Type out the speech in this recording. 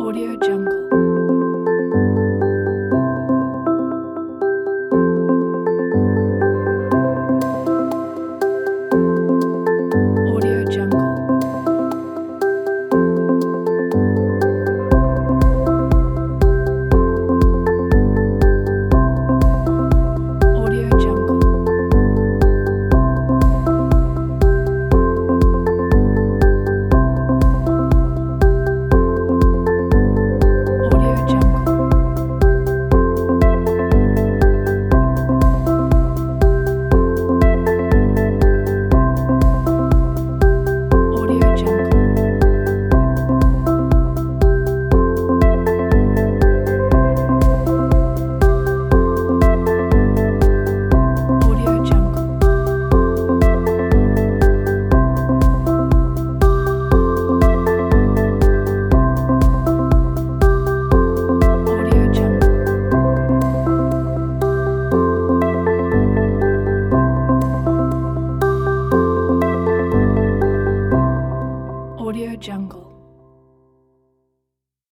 Audio Jungle. Audio Jungle. Audio Jungle. Audio Jungle. Audio Jungle. Audio Jungle. Audio Jungle. Audio Jungle.